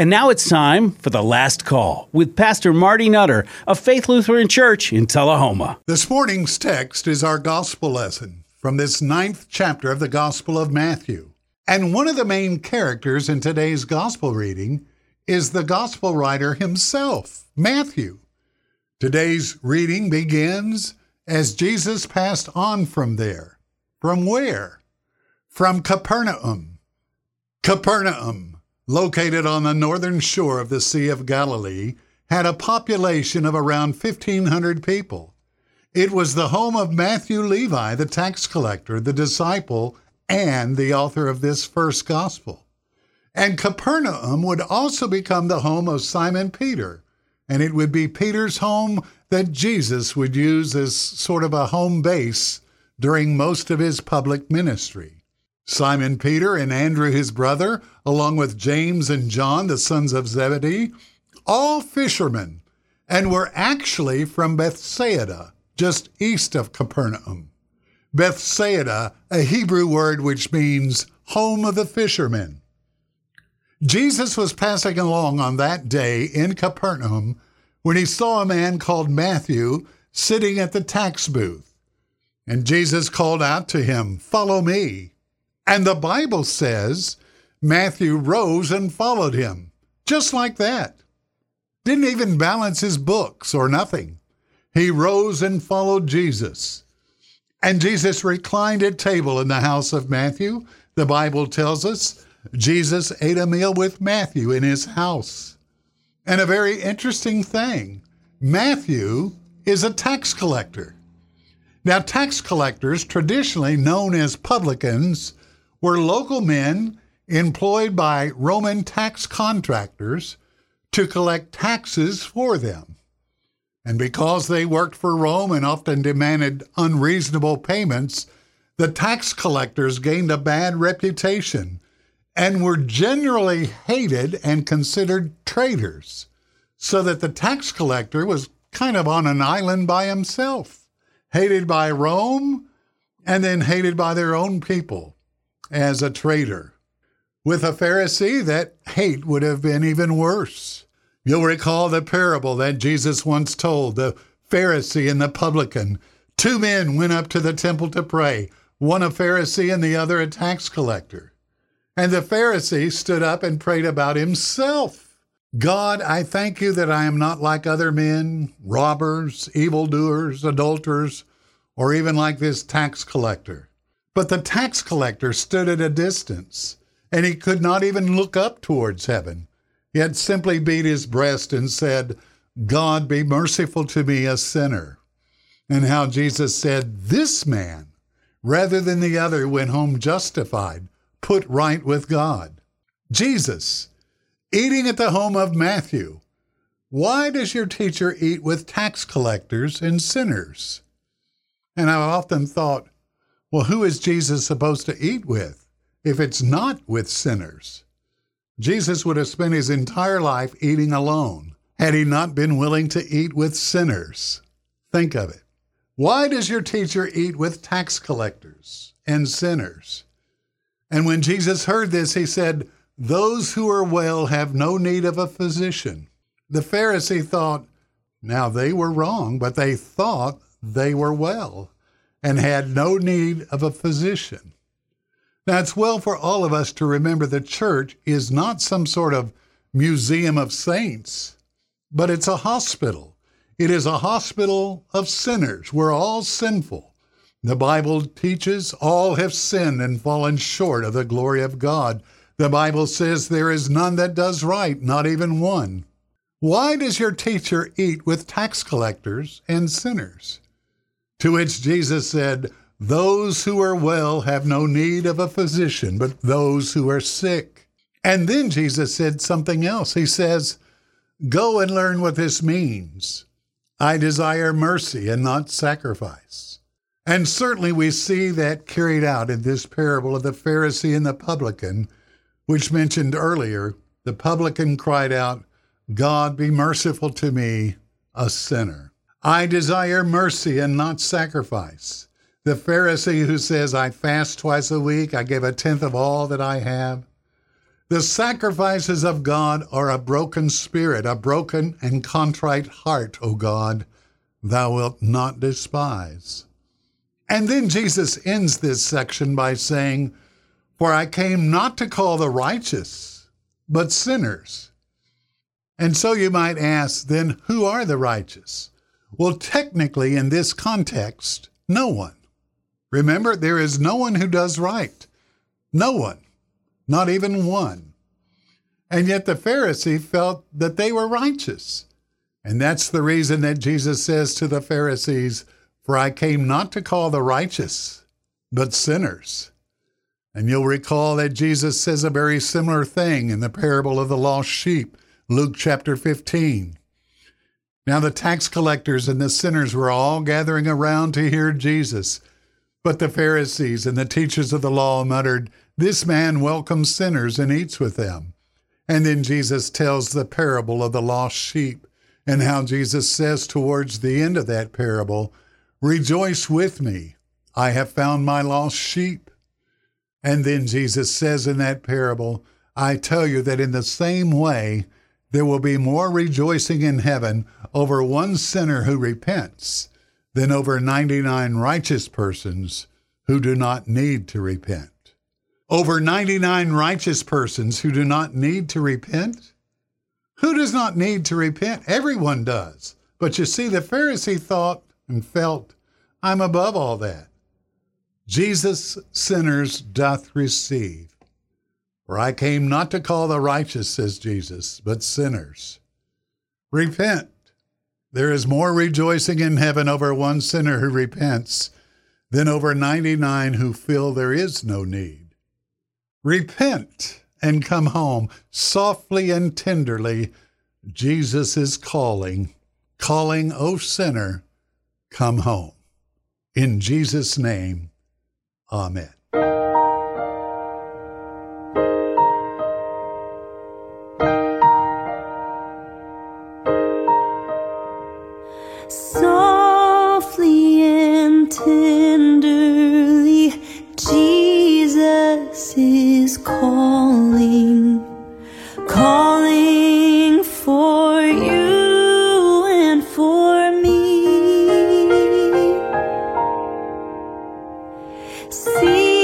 And now it's time for The Last Call with Pastor Marty Nutter of Faith Lutheran Church in Tullahoma. This morning's text is our gospel lesson from this 9th chapter of the Gospel of Matthew. And one of the main characters in today's gospel reading is the gospel writer himself, Matthew. Today's reading begins as Jesus passed on from there. From where? From Capernaum. Capernaum, located on the northern shore of the Sea of Galilee, had a population of around 1,500 people. It was the home of Matthew Levi, the tax collector, the disciple, and the author of this first gospel. And Capernaum would also become the home of Simon Peter, and it would be Peter's home that Jesus would use as sort of a home base during most of his public ministry. Simon Peter and Andrew, his brother, along with James and John, the sons of Zebedee, all fishermen, and were actually from Bethsaida, just east of Capernaum. Bethsaida, a Hebrew word which means home of the fishermen. Jesus was passing along on that day in Capernaum when he saw a man called Matthew sitting at the tax booth. And Jesus called out to him, "Follow me." And the Bible says Matthew rose and followed him, just like that. Didn't even balance his books or nothing. He rose and followed Jesus. And Jesus reclined at table in the house of Matthew. The Bible tells us Jesus ate a meal with Matthew in his house. And a very interesting thing, Matthew is a tax collector. Now, tax collectors, traditionally known as publicans, were local men employed by Roman tax contractors to collect taxes for them. And because they worked for Rome and often demanded unreasonable payments, the tax collectors gained a bad reputation and were generally hated and considered traitors, so that the tax collector was kind of on an island by himself, hated by Rome and then hated by their own people as a traitor. With a Pharisee, that hate would have been even worse. You'll recall the parable that Jesus once told, the Pharisee and the publican. Two men went up to the temple to pray, one a Pharisee and the other a tax collector. And the Pharisee stood up and prayed about himself. "God, I thank you that I am not like other men, robbers, evildoers, adulterers, or even like this tax collector." But the tax collector stood at a distance, and he could not even look up towards heaven. He had simply beat his breast and said, "God, be merciful to me, a sinner." And how Jesus said, this man, rather than the other, went home justified, put right with God. Jesus, eating at the home of Matthew. Why does your teacher eat with tax collectors and sinners? And I've often thought, well, who is Jesus supposed to eat with if it's not with sinners? Jesus would have spent his entire life eating alone had he not been willing to eat with sinners. Think of it. Why does your teacher eat with tax collectors and sinners? And when Jesus heard this, he said, "Those who are well have no need of a physician." The Pharisee thought, now they were wrong, but they thought they were well and had no need of a physician. Now, it's well for all of us to remember the church is not some sort of museum of saints, but it's a hospital. It is a hospital of sinners. We're all sinful. The Bible teaches all have sinned and fallen short of the glory of God. The Bible says there is none that does right, not even one. Why does your teacher eat with tax collectors and sinners? To which Jesus said, "Those who are well have no need of a physician, but those who are sick." And then Jesus said something else. He says, "Go and learn what this means. I desire mercy and not sacrifice." And certainly we see that carried out in this parable of the Pharisee and the publican, which mentioned earlier. The publican cried out, "God, be merciful to me, a sinner." I desire mercy and not sacrifice. The Pharisee who says, "I fast twice a week, I give a tenth of all that I have." The sacrifices of God are a broken spirit, a broken and contrite heart, O God, thou wilt not despise. And then Jesus ends this section by saying, for I came not to call the righteous, but sinners. And so you might ask, then who are the righteous? Well, technically in this context, no one. Remember, there is no one who does right. No one. Not even one. And yet the Pharisee felt that they were righteous. And that's the reason that Jesus says to the Pharisees, for I came not to call the righteous, but sinners. And you'll recall that Jesus says a very similar thing in the parable of the lost sheep, Luke chapter 15. Now the tax collectors and the sinners were all gathering around to hear Jesus. But the Pharisees and the teachers of the law muttered, this man welcomes sinners and eats with them. And then Jesus tells the parable of the lost sheep, and how Jesus says towards the end of that parable, rejoice with me, I have found my lost sheep. And then Jesus says in that parable, I tell you that in the same way, there will be more rejoicing in heaven over one sinner who repents than over 99 righteous persons who do not need to repent. Over 99 righteous persons who do not need to repent? Who does not need to repent? Everyone does. But you see, the Pharisee thought and felt, I'm above all that. Jesus sinners doth receive. For I came not to call the righteous, says Jesus, but sinners. Repent. There is more rejoicing in heaven over one sinner who repents than over 99 who feel there is no need. Repent and come home. Softly and tenderly, Jesus is calling, O sinner, come home. In Jesus' name, amen. Softly and tenderly, Jesus is calling for you and for me. See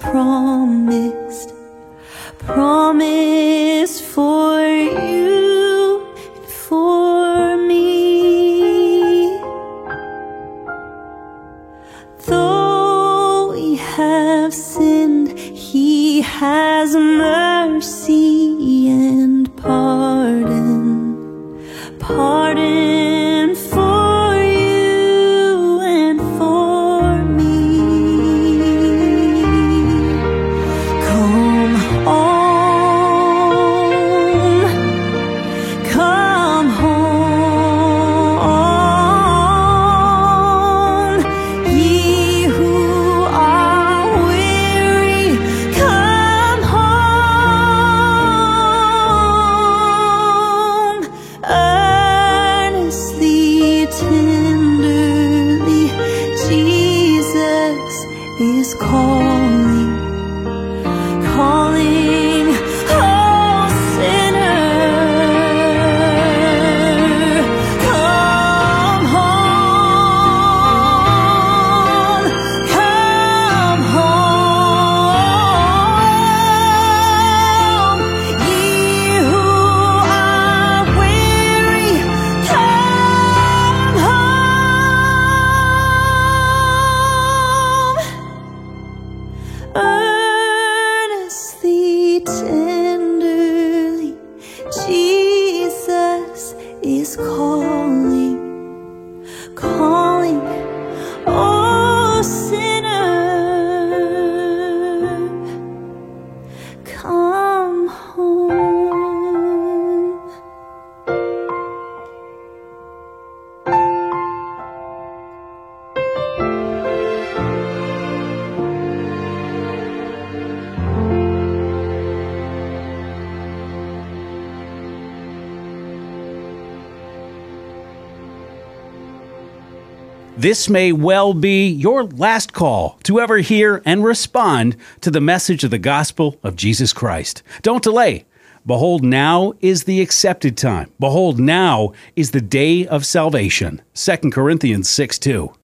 promised for you and for me. Though we have sinned, He has mercy and pardon for you and for me. Come home, ye who are weary, come home. Earnestly, tenderly, Jesus is calling, oh sinner, come home, ye who are weary, come home. Earnestly, tenderly, Jesus is calling, oh sinner, come home. This may well be your last call to ever hear and respond to the message of the gospel of Jesus Christ. Don't delay. Behold, now is the accepted time. Behold, now is the day of salvation. 2 Corinthians 6:2.